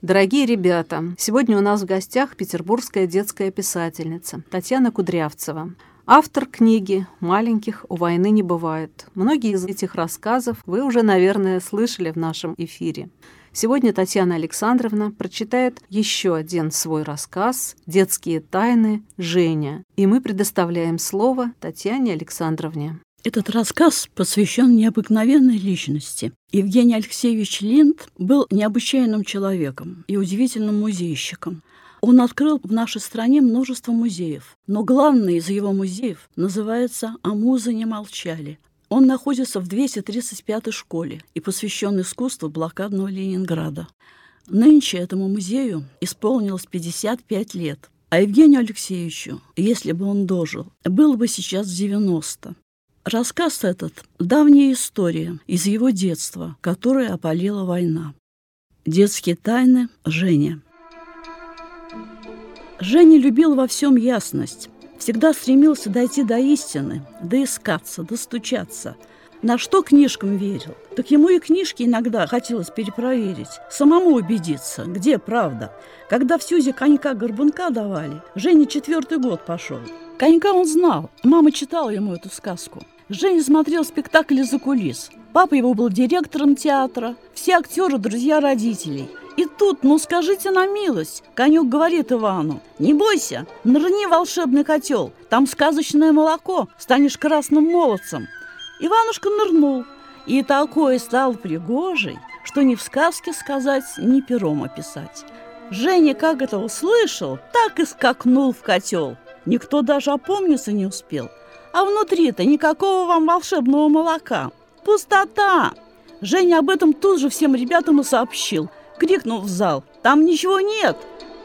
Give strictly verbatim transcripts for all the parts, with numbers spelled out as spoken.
Дорогие ребята, сегодня у нас в гостях петербургская детская писательница Татьяна Кудрявцева. Автор книги «Маленьких у войны не бывает». Многие из этих рассказов вы уже, наверное, слышали в нашем эфире. Сегодня Татьяна Александровна прочитает еще один свой рассказ «Детские тайны. Женя». И мы предоставляем слово Татьяне Александровне. Этот рассказ посвящен необыкновенной личности. Евгений Алексеевич Линд был необычайным человеком и удивительным музейщиком. Он открыл в нашей стране множество музеев, но главный из его музеев называется «А музы не молчали». Он находится в двести тридцать пятой школе и посвящен искусству блокадного Ленинграда. Нынче этому музею исполнилось пятьдесят пять лет, а Евгению Алексеевичу, если бы он дожил, было бы сейчас девяносто. Рассказ этот – давняя история из его детства, которое опалила война. Детские тайны. Женя. Женя любил во всем ясность, всегда стремился дойти до истины, доискаться, достучаться. На что книжкам верил, так ему и книжки иногда хотелось перепроверить, самому убедиться, где правда. Когда в СЮЗе конька-горбунка давали, Женя четвертый год пошел. Конька он знал, мама читала ему эту сказку. Женя смотрел спектакль из-за кулис. Папа его был директором театра, все актеры – друзья родителей. И тут, ну скажите на милость, конек говорит Ивану: «Не бойся, нырни в волшебный котел, там сказочное молоко, станешь красным молодцем». Иванушка нырнул, и такой стал пригожий, что ни в сказке сказать, ни пером описать. Женя, как это услышал, так и скакнул в котел. Никто даже опомниться не успел. А внутри-то никакого вам волшебного молока. Пустота! Женя об этом тут же всем ребятам и сообщил. Крикнул в зал: «Там ничего нет!»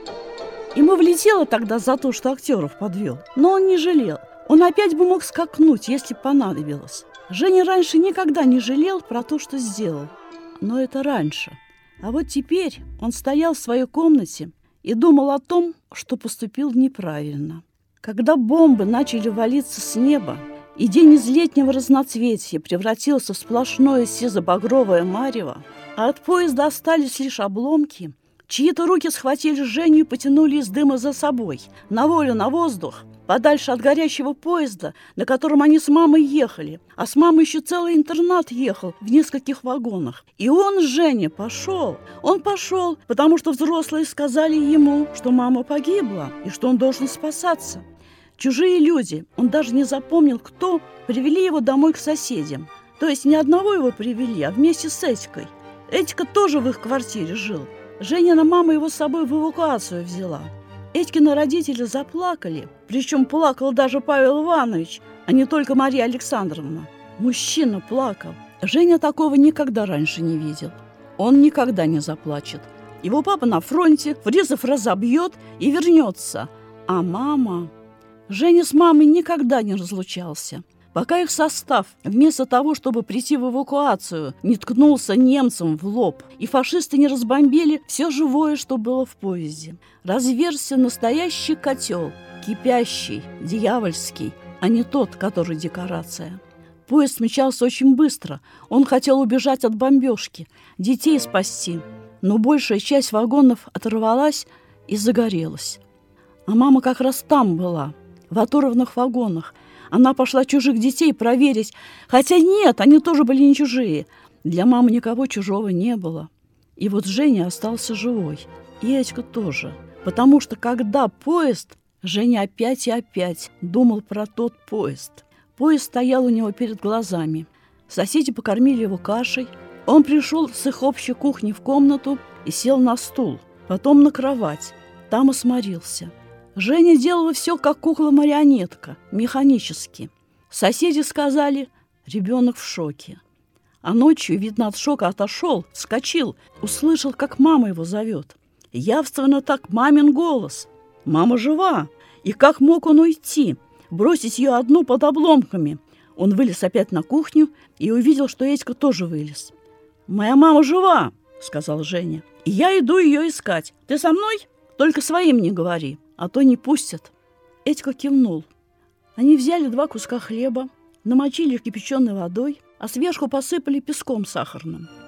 Ему влетело тогда за то, что актеров подвел. Но он не жалел. Он опять бы мог скакнуть, если понадобилось. Женя раньше никогда не жалел про то, что сделал. Но это раньше. А вот теперь он стоял в своей комнате и думал о том, что поступил неправильно. Когда бомбы начали валиться с неба, и день из летнего разноцветия превратился в сплошное сизо-багровое марево, а от поезда остались лишь обломки, чьи-то руки схватили Женю и потянули из дыма за собой, на волю, на воздух, подальше от горящего поезда, на котором они с мамой ехали. А с мамой еще целый интернат ехал в нескольких вагонах. И он, Женя, пошел. Он пошел, потому что взрослые сказали ему, что мама погибла и что он должен спасаться. Чужие люди, он даже не запомнил, кто, привели его домой к соседям. То есть не одного его привели, а вместе с Этикой. Этика тоже в их квартире жил. Женина мама его с собой в эвакуацию взяла. Этькины родители заплакали, причем плакал даже Павел Иванович, а не только Мария Александровна. Мужчина плакал. Женя такого никогда раньше не видел. Он никогда не заплачет. Его папа на фронте, Фризов разобьет и вернется. А мама... Женя с мамой никогда не разлучался. Пока их состав, вместо того, чтобы прийти в эвакуацию, не ткнулся немцам в лоб, и фашисты не разбомбили все живое, что было в поезде. Разверзся настоящий котел, кипящий, дьявольский, а не тот, который декорация. Поезд мчался очень быстро. Он хотел убежать от бомбежки, детей спасти. Но большая часть вагонов оторвалась и загорелась. А мама как раз там была, в оторванных вагонах. Она пошла чужих детей проверить. Хотя нет, они тоже были не чужие. Для мамы никого чужого не было. И вот Женя остался живой. И Этька тоже. Потому что когда поезд... Женя опять и опять думал про тот поезд. Поезд стоял у него перед глазами. Соседи покормили его кашей. Он пришел с их общей кухни в комнату и сел на стул. Потом на кровать. Там и сморился. Женя делала все, как кукла-марионетка, механически. Соседи сказали: ребенок в шоке. А ночью, видно, от шока отошел, вскочил, услышал, как мама его зовет. Явственно так мамин голос. Мама жива. И как мог он уйти, бросить ее одну под обломками? Он вылез опять на кухню и увидел, что Этька тоже вылез. «Моя мама жива», — сказал Женя. «И я иду ее искать. Ты со мной? Только своим не говори, а то не пустят». Этька кивнул. Они взяли два куска хлеба, намочили их кипяченой водой, а сверху посыпали песком сахарным.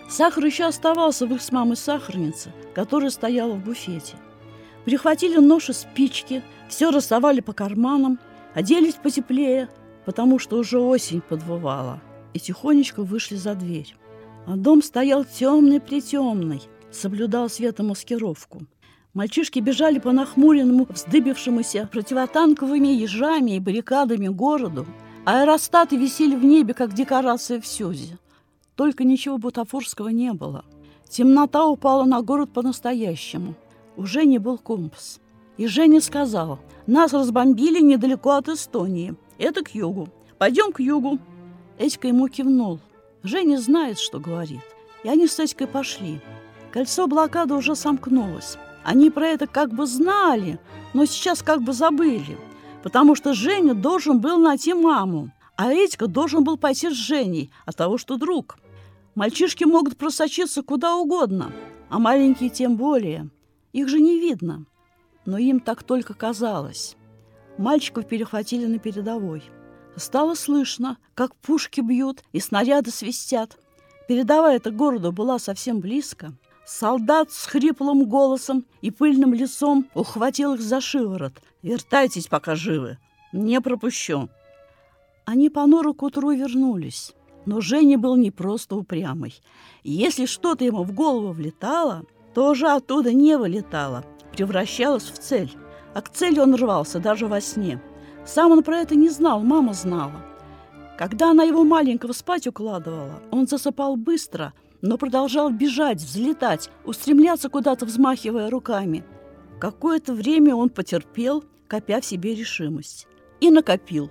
Сахар еще оставался в их с мамой сахарнице, которая стояла в буфете. Прихватили нож и спички, все рассовали по карманам, оделись потеплее, потому что уже осень подвывала, и тихонечко вышли за дверь. А дом стоял темный-притемный, соблюдал светомаскировку. Мальчишки бежали по нахмуренному, вздыбившемуся противотанковыми ежами и баррикадами городу. Аэростаты висели в небе, как декорация в Сюзе. Только ничего бутафорского не было. Темнота упала на город по-настоящему. У Жени был компас. И Женя сказал: «Нас разбомбили недалеко от Эстонии. Это к югу. Пойдем к югу». Этька ему кивнул. Женя знает, что говорит. И они с Этькой пошли. Кольцо блокады уже сомкнулось. Они про это как бы знали, но сейчас как бы забыли. Потому что Женя должен был найти маму, а Этька должен был пойти с Женей от того, что друг. Мальчишки могут просочиться куда угодно, а маленькие тем более. Их же не видно. Но им так только казалось. Мальчиков перехватили на передовой. Стало слышно, как пушки бьют и снаряды свистят. Передовая-то городу была совсем близко. Солдат с хриплым голосом и пыльным лицом ухватил их за шиворот. «Вертайтесь, пока живы. Не пропущу». Они понуро к утру вернулись. Но Женя был не просто упрямый. Если что-то ему в голову влетало, то уже оттуда не вылетало, превращалось в цель. А к цели он рвался даже во сне. Сам он про это не знал, мама знала. Когда она его маленького спать укладывала, он засыпал быстро, но продолжал бежать, взлетать, устремляться куда-то, взмахивая руками. Какое-то время он потерпел, копя в себе решимость. И накопил.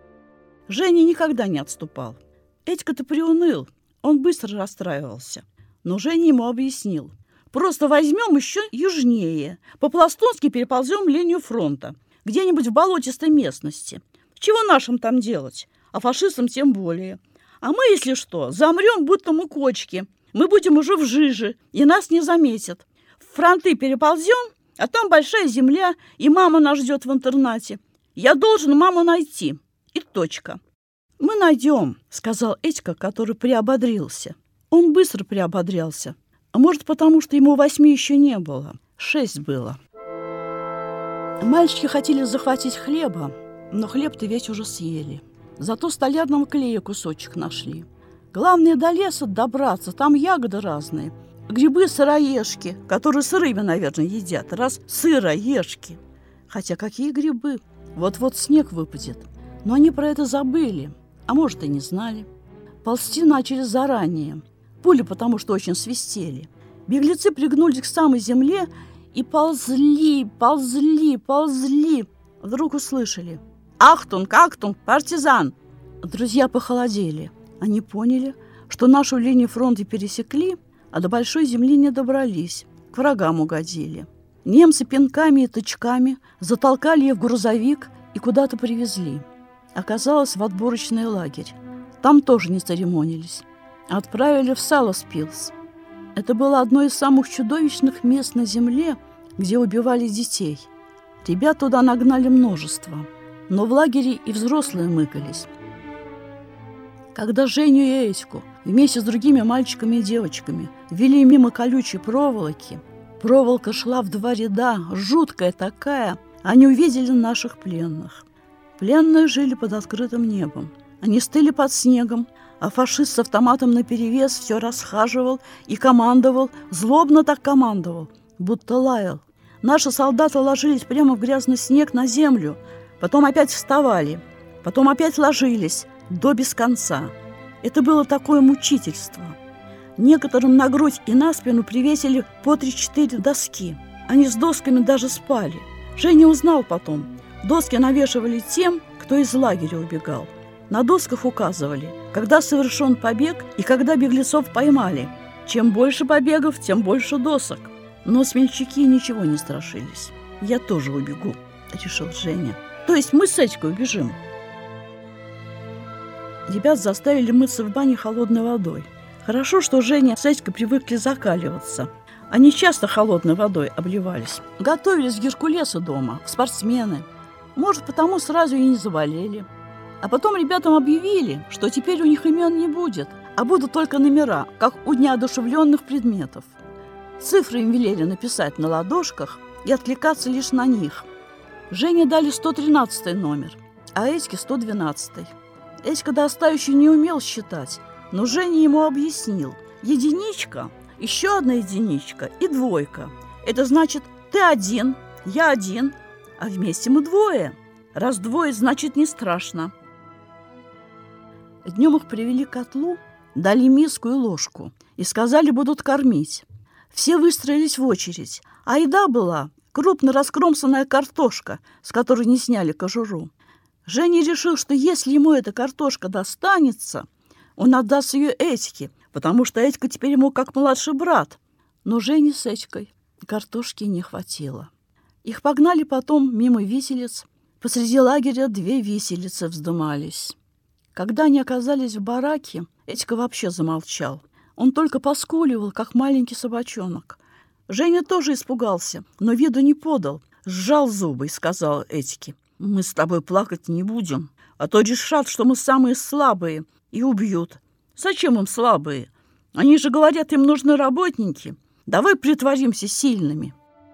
Женя никогда не отступал. Этька-то приуныл, он быстро расстраивался. Но Женя ему объяснил: «Просто возьмем еще южнее, по-пластунски переползем линию фронта, где-нибудь в болотистой местности. Чего нашим там делать, а фашистам тем более. А мы, если что, замрем, будто мы кочки. Мы будем уже в жиже, и нас не заметят. В фронты переползем, а там большая земля, и мама нас ждет в интернате. Я должен маму найти. И точка». «Мы найдем», — сказал Этька, который приободрился. Он быстро приободрялся. А может, потому что ему восьми еще не было. Шесть было. Мальчики хотели захватить хлеба, но хлеб-то ведь уже съели. Зато столярного клея кусочек нашли. Главное, до леса добраться, там ягоды разные. Грибы-сыроежки, которые сырыми, наверное, едят, раз сыроежки. Хотя какие грибы? Вот-вот снег выпадет. Но они про это забыли, а может, и не знали. Ползти начали заранее. Пули потому что очень свистели. Беглецы пригнулись к самой земле и ползли, ползли, ползли. Вдруг услышали: «Ахтунг, ахтунг, партизан!» Друзья похолодели. Они поняли, что нашу линию фронта пересекли, а до большой земли не добрались, к врагам угодили. Немцы пинками и тычками затолкали их в грузовик и куда-то привезли. Оказалось, в отборочный лагерь. Там тоже не церемонились. Отправили в Саласпилс. Это было одно из самых чудовищных мест на земле, где убивали детей. Ребят туда нагнали множество, но в лагере и взрослые мыкались. Когда Женю и Этьку вместе с другими мальчиками и девочками вели мимо колючей проволоки, проволока шла в два ряда, жуткая такая, они увидели наших пленных. Пленные жили под открытым небом. Они стыли под снегом, а фашист с автоматом наперевес все расхаживал и командовал, злобно так командовал, будто лаял. Наши солдаты ложились прямо в грязный снег на землю, потом опять вставали, потом опять ложились, до без конца. Это было такое мучительство. Некоторым на грудь и на спину привесили по три-четыре доски. Они с досками даже спали. Женя узнал потом. Доски навешивали тем, кто из лагеря убегал. На досках указывали, когда совершен побег и когда беглецов поймали. Чем больше побегов, тем больше досок. Но смельчаки ничего не страшились. «Я тоже убегу», — решил Женя. «То есть мы с Этькой убежим». Ребят заставили мыться в бане холодной водой. Хорошо, что Женя с Этькой привыкли закаливаться. Они часто холодной водой обливались. Готовились к Геркулесу дома, в спортсмены. Может, потому сразу и не заболели. А потом ребятам объявили, что теперь у них имен не будет, а будут только номера, как у неодушевленных предметов. Цифры им велели написать на ладошках и откликаться лишь на них. Жене дали сто тринадцатый номер, а Этьке сто двенадцатый. Этька до ста еще не умел считать, но Женя ему объяснил. Единичка, еще одна единичка и двойка. Это значит, ты один, я один, а вместе мы двое. Раз двое, значит, не страшно. Днем их привели к котлу, дали миску и ложку и сказали, будут кормить. Все выстроились в очередь, а еда была крупно раскромсанная картошка, с которой не сняли кожуру. Женя решил, что если ему эта картошка достанется, он отдаст ее Этьке, потому что Этька теперь ему как младший брат. Но Жене с Этькой картошки не хватило. Их погнали потом мимо виселиц. Посреди лагеря две виселицы вздымались. Когда они оказались в бараке, Этька вообще замолчал. Он только поскуливал, как маленький собачонок. Женя тоже испугался, но виду не подал. Сжал зубы и сказал Этьке: «Мы с тобой плакать не будем, а то решат, что мы самые слабые, и убьют. Зачем им слабые? Они же говорят, им нужны работники. Давай притворимся сильными».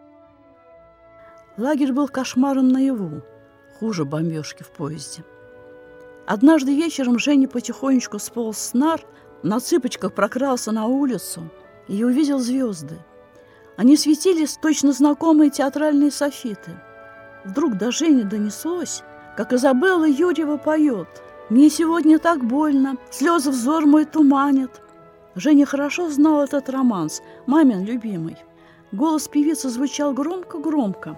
Лагерь был кошмаром наяву, хуже бомбежки в поезде. Однажды вечером Женя потихонечку сполз с нар, на цыпочках прокрался на улицу и увидел звезды. Они светились, точно знакомые театральные софиты. Вдруг до Жени донеслось, как Изабелла Юрьева поет: «Мне сегодня так больно, слезы взор мой туманят». Женя хорошо знал этот романс, мамин любимый. Голос певицы звучал громко-громко.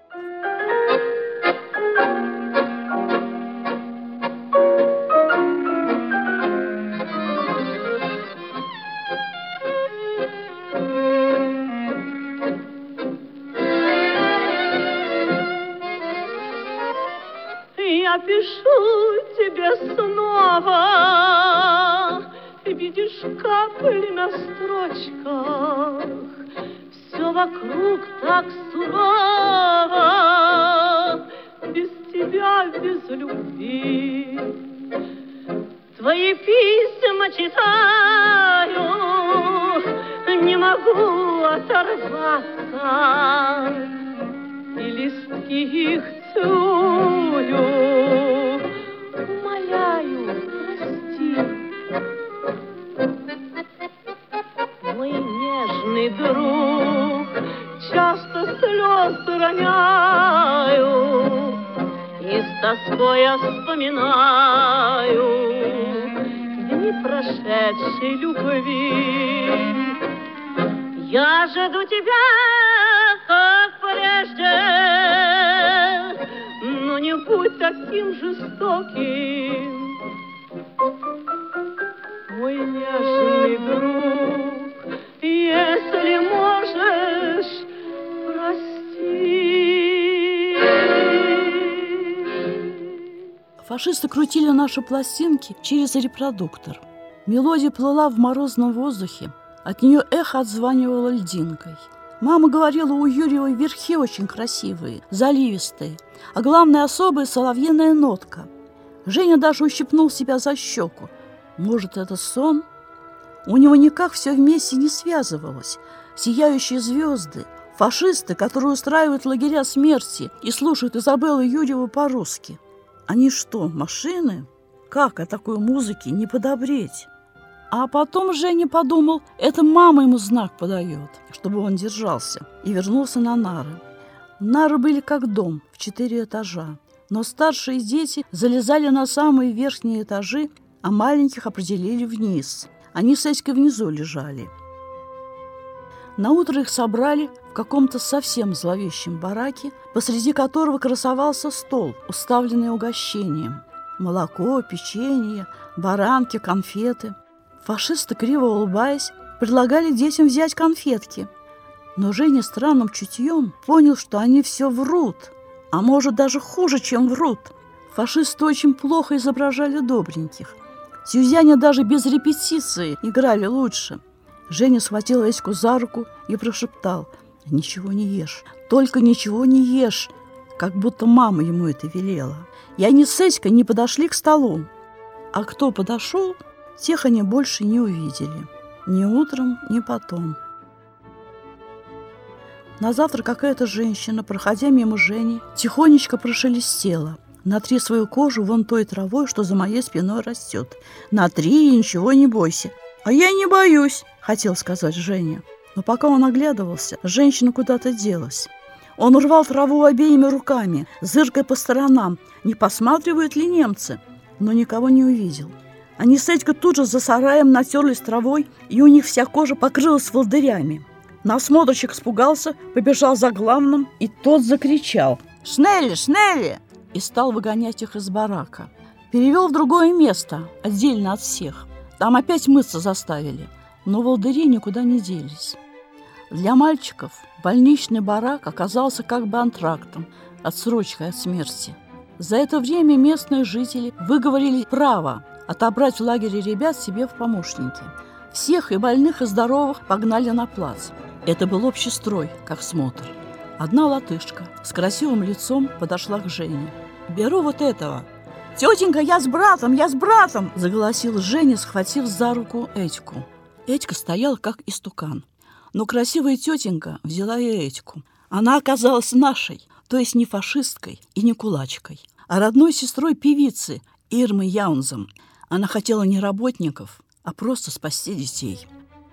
Я пишу тебе снова, ты видишь капли на строчках, все вокруг так сурово, без тебя, без любви. Твои письма читаю, не могу оторваться, и листки их целую, умоляю, прости. Мой нежный друг, часто слезы роняю, и с тоской я вспоминаю дни прошедшей любви. Я жду тебя, как прежде, но не будь таким жестоким, мой нежный друг, если можешь, прости. Фашисты крутили наши пластинки через репродуктор. Мелодия плыла в морозном воздухе, от нее эхо отзванивало льдинкой. Мама говорила, у Юрьевой верхи очень красивые, заливистые, а главное, особая соловьиная нотка. Женя даже ущипнул себя за щеку. Может, это сон? У него никак все вместе не связывалось. Сияющие звезды, фашисты, которые устраивают лагеря смерти и слушают Изабеллу Юрьеву по-русски. Они что, машины? Как о такой музыке не подобреть? А потом Женя подумал, это мама ему знак подает, чтобы он держался, и вернулся на нары. Нары были как дом в четыре этажа, но старшие дети залезали на самые верхние этажи, а маленьких определили вниз. Они с Этькой внизу лежали. Наутро их собрали в каком-то совсем зловещем бараке, посреди которого красовался стол, уставленный угощением. Молоко, печенье, баранки, конфеты. Фашисты, криво улыбаясь, предлагали детям взять конфетки. Но Женя странным чутьем понял, что они все врут, а может даже хуже, чем врут. Фашисты очень плохо изображали добреньких. Сюзяне даже без репетиции играли лучше. Женя схватил Этьку за руку и прошептал: «Ничего не ешь, только ничего не ешь», как будто мама ему это велела. И они с Этькой не подошли к столу. А кто подошел, Тех они больше не увидели. Ни утром, ни потом. На завтра какая-то женщина, проходя мимо Жени, тихонечко прошелестела: «Натри свою кожу вон той травой, что за моей спиной растет. Натри и ничего не бойся». «А я не боюсь», — хотел сказать Женя. Но пока он оглядывался, женщина куда-то делась. Он рвал траву обеими руками, зыркая по сторонам, не посматривают ли немцы, но никого не увидел. Они с Этькой тут же за сараем натерлись травой, и у них вся кожа покрылась волдырями. Насмотрщик испугался, побежал за главным, и тот закричал: «Шнелли, Шнелли!» и стал выгонять их из барака. Перевел в другое место, отдельно от всех. Там опять мыться заставили, но волдыри никуда не делись. Для мальчиков больничный барак оказался как бы антрактом, отсрочкой от смерти. За это время местные жители выговорили право отобрать в лагере ребят себе в помощники. Всех, и больных, и здоровых, погнали на плац. Это был общий строй, как смотр. Одна латышка с красивым лицом подошла к Жене. «Беру вот этого». «Тетенька, я с братом, я с братом!» – заголосил Женя, схватив за руку Этьку. Этька стояла, как истукан. Но красивая тетенька взяла и Этьку. Она оказалась нашей, то есть не фашисткой и не кулачкой, а родной сестрой певицы Ирмы Яунзом. Она хотела не работников, а просто спасти детей.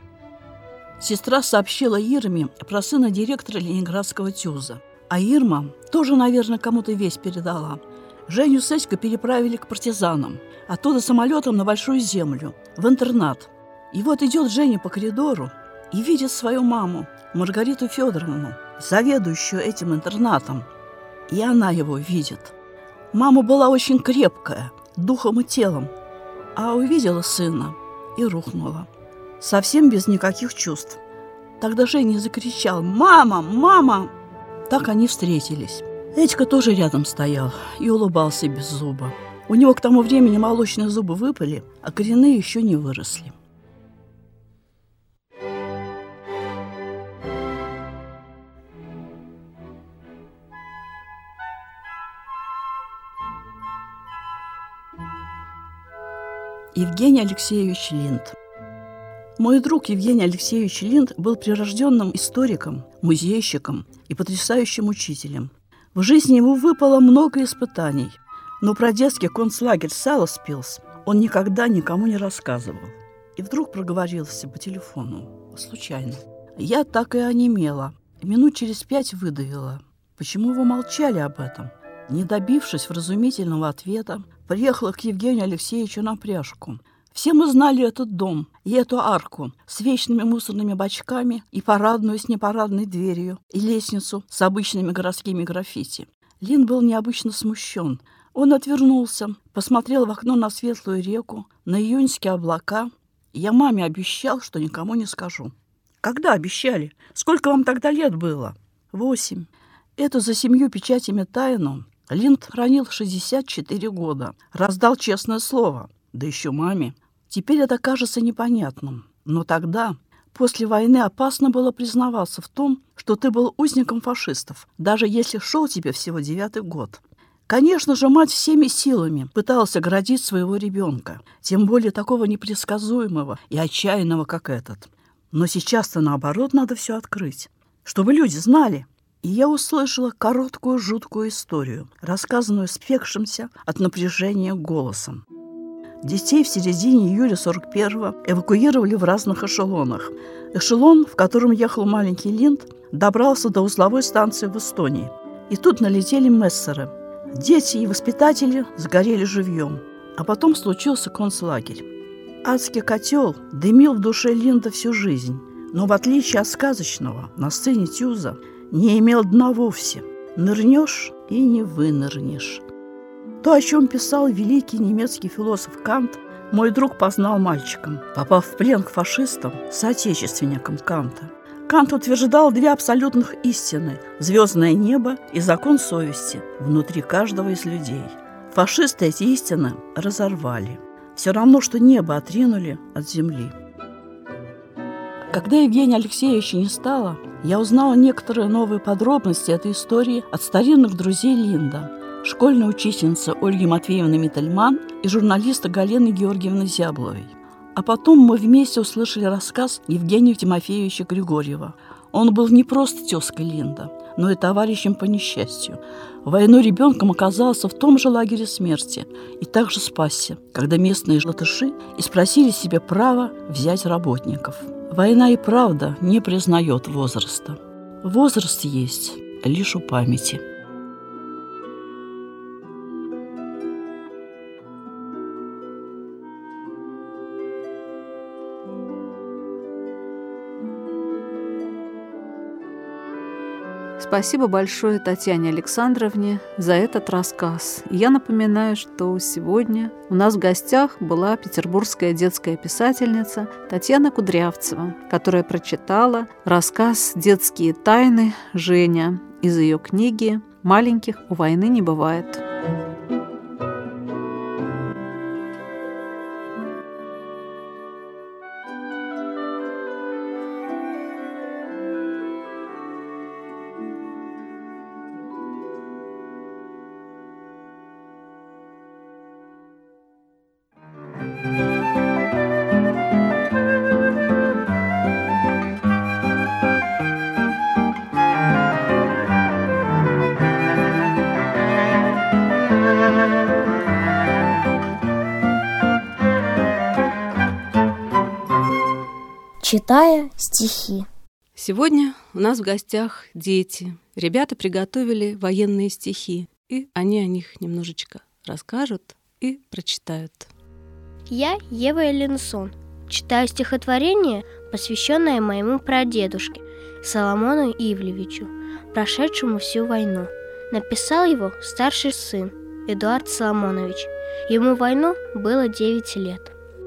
Сестра сообщила Ирме про сына директора ленинградского ТЮЗа. А Ирма тоже, наверное, кому-то весть передала. Женю с Этькой переправили к партизанам, оттуда самолетом на Большую Землю, в интернат. И вот идет Женя по коридору и видит свою маму, Маргариту Федоровну, заведующую этим интернатом. И она его видит. Мама была очень крепкая, духом и телом, а увидела сына и рухнула, совсем без никаких чувств. Тогда Женя закричал: «Мама! Мама!» Так они встретились. Этька тоже рядом стоял и улыбался без зуба. У него к тому времени молочные зубы выпали, а коренные еще не выросли. Евгений Алексеевич Линд. Мой друг Евгений Алексеевич Линд был прирожденным историком, музейщиком и потрясающим учителем. В жизни ему выпало много испытаний, но про детский концлагерь Саласпилс он никогда никому не рассказывал. И вдруг проговорился по телефону, случайно. Я так и онемела, минут через пять выдавила: «Почему вы молчали об этом?» Не добившись вразумительного ответа, приехала к Евгению Алексеевичу на пряжку. Все мы знали этот дом и эту арку с вечными мусорными бачками, и парадную с непарадной дверью, и лестницу с обычными городскими граффити. Лин был необычно смущен. Он отвернулся, посмотрел в окно на светлую реку, на июньские облака. Я маме обещал, что никому не скажу. «Когда обещали? Сколько вам тогда лет было?» «Восемь». Эту за семью печатями тайну Линд хранил шестьдесят четыре года. Раздал честное слово, да еще маме. Теперь это кажется непонятным. Но тогда, после войны, опасно было признаваться в том, что ты был узником фашистов, даже если шел тебе всего девятый год. Конечно же, мать всеми силами пыталась оградить своего ребенка, тем более такого непредсказуемого и отчаянного, как этот. Но сейчас-то, наоборот, надо все открыть, чтобы люди знали. И я услышала короткую жуткую историю, рассказанную спекшимся от напряжения голосом. Детей в середине июля сорок первого эвакуировали в разных эшелонах. Эшелон, в котором ехал маленький Линд, добрался до узловой станции в Эстонии. И тут налетели мессеры. Дети и воспитатели сгорели живьем. А потом случился концлагерь. Адский котел дымил в душе Линда всю жизнь, но в отличие от сказочного на сцене ТЮЗа не имел дна вовсе. Нырнешь и не вынырнешь. То, о чем писал великий немецкий философ Кант, мой друг познал мальчиком, попав в плен к фашистам, соотечественникам Канта. Кант утверждал две абсолютных истины – звездное небо и закон совести внутри каждого из людей. Фашисты эти истины разорвали. Все равно, что небо отринули от земли. Когда Евгения Алексеевича не стало, я узнала некоторые новые подробности этой истории от старинных друзей Линда, школьной учительницы Ольги Матвеевны Миттельман и журналиста Галины Георгиевны Зябловой. А потом мы вместе услышали рассказ Евгения Тимофеевича Григорьева. Он был не просто тезкой Линда, но и товарищем по несчастью. В войну ребенком оказался в том же лагере смерти и также спасся, когда местные латыши испросили себе право взять работников. Война и правда не признает возраста. Возраст есть лишь у памяти. Спасибо большое Татьяне Александровне за этот рассказ. И я напоминаю, что сегодня у нас в гостях была петербургская детская писательница Татьяна Кудрявцева, которая прочитала рассказ «Детские тайны» Женя из ее книги «Маленьких у войны не бывает». Читая стихи. Сегодня у нас в гостях дети. Ребята приготовили военные стихи, и они о них немножечко расскажут и прочитают. Я Ева Эллинсон. Читаю стихотворение, посвященное моему прадедушке Соломону Ивлевичу, прошедшему всю войну. Написал его старший сын Эдуард Соломонович. Ему в войну было девять лет.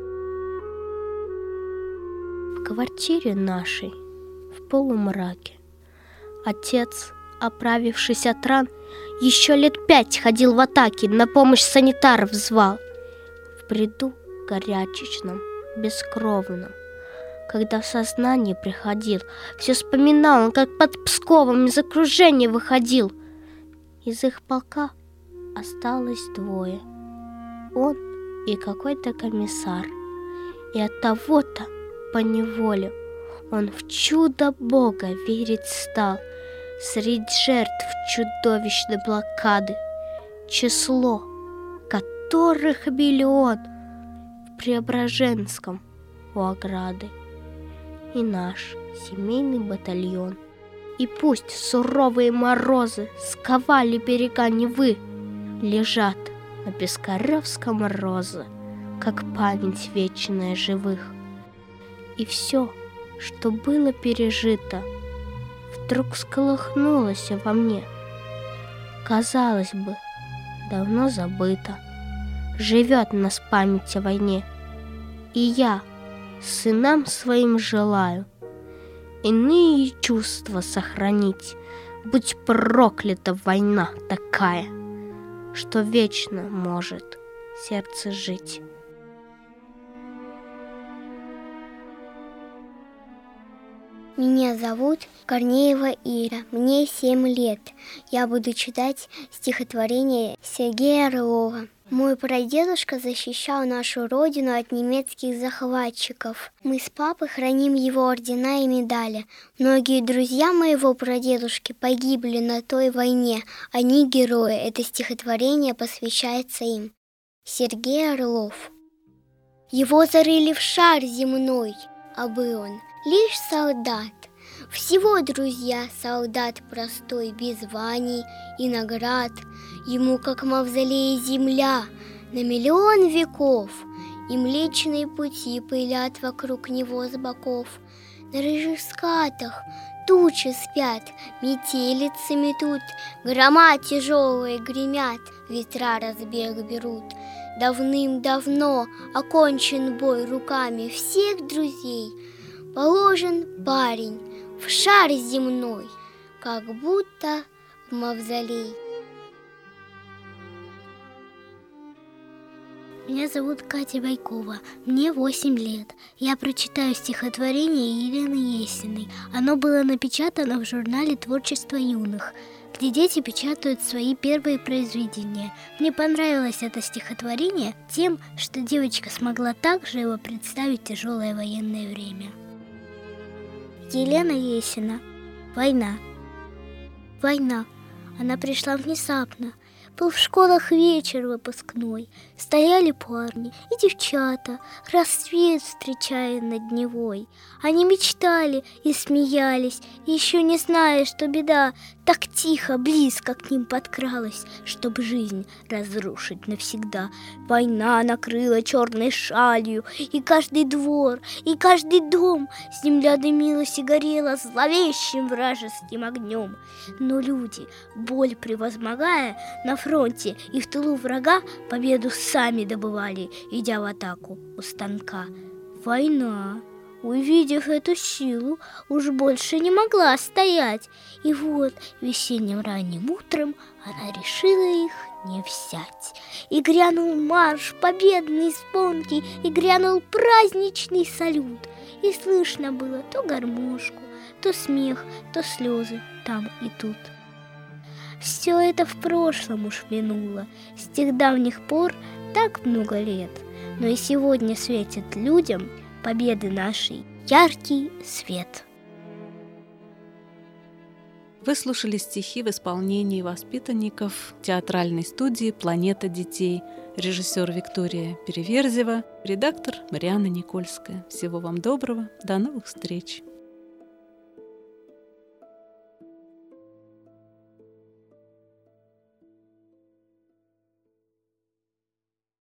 В квартире нашей, в полумраке, отец, оправившись от ран, еще лет пять ходил в атаке, на помощь санитаров звал. В бреду горячечном, бескровном, когда в сознание приходил, все вспоминал он, как под Псковом из окружения выходил. Из их полка осталось двое, он и какой-то комиссар, и от того-то поневоле он в чудо Бога верить стал. Среди жертв чудовищной блокады, число которых миллион, в Преображенском у ограды. И наш семейный батальон. И пусть суровые морозы сковали берега Невы, лежат на Пискаревском розы, как память вечная живых. И все, что было пережито, вдруг всколыхнулось во мне. Казалось бы, давно забыто. Живет в нас память о войне. И я сынам своим желаю иные чувства сохранить. Будь проклята война такая, что вечно может сердце жить. Меня зовут Корнеева Ира, мне семь лет. Я буду читать стихотворение Сергея Орлова. Мой прадедушка защищал нашу родину от немецких захватчиков. Мы с папой храним его ордена и медали. Многие друзья моего прадедушки погибли на той войне. Они герои. Это стихотворение посвящается им. Сергей Орлов. Его зарыли в шар земной, а был он лишь солдат. Всего, друзья, солдат простой, без званий и наград. Ему, как мавзолей, земля на миллион веков, и млечные пути пылят вокруг него с боков. На рыжих скатах тучи спят, метелицы метут, грома тяжелые гремят, ветра разбег берут. Давным-давно окончен бой руками всех друзей. Положен парень в шар земной, как будто в мавзолей. Меня зовут Катя Байкова, мне восемь лет. Я прочитаю стихотворение Елены Есиной. Оно было напечатано в журнале «Творчество юных», где дети печатают свои первые произведения. Мне понравилось это стихотворение тем, что девочка смогла так живо представить тяжелое военное время. Елена Есина. Война. Война. Она пришла внезапно. Был в школах вечер выпускной. Стояли парни и девчата, рассвет встречая над Невой. Они мечтали и смеялись, еще не зная, что беда так тихо, близко к ним подкралась, чтобы жизнь разрушить навсегда. Война накрыла черной шалью, и каждый двор, и каждый дом. Земля дымилась и горела зловещим вражеским огнем. Но люди, боль превозмогая, на фронте и в тылу врага победу сами добывали, идя в атаку у станка. Война, увидев эту силу, уж больше не могла стоять. И вот весенним ранним утром она решила их не взять. И грянул марш победный звонкий, и грянул праздничный салют. И слышно было то гармошку, то смех, то слезы там и тут. Все это в прошлом уж минуло, с тех давних пор так много лет. Но и сегодня светит людям победы нашей яркий свет. Вы слушали стихи в исполнении воспитанников театральной студии «Планета детей». Режиссер Виктория Переверзева, редактор Марианна Никольская. Всего вам доброго, до новых встреч!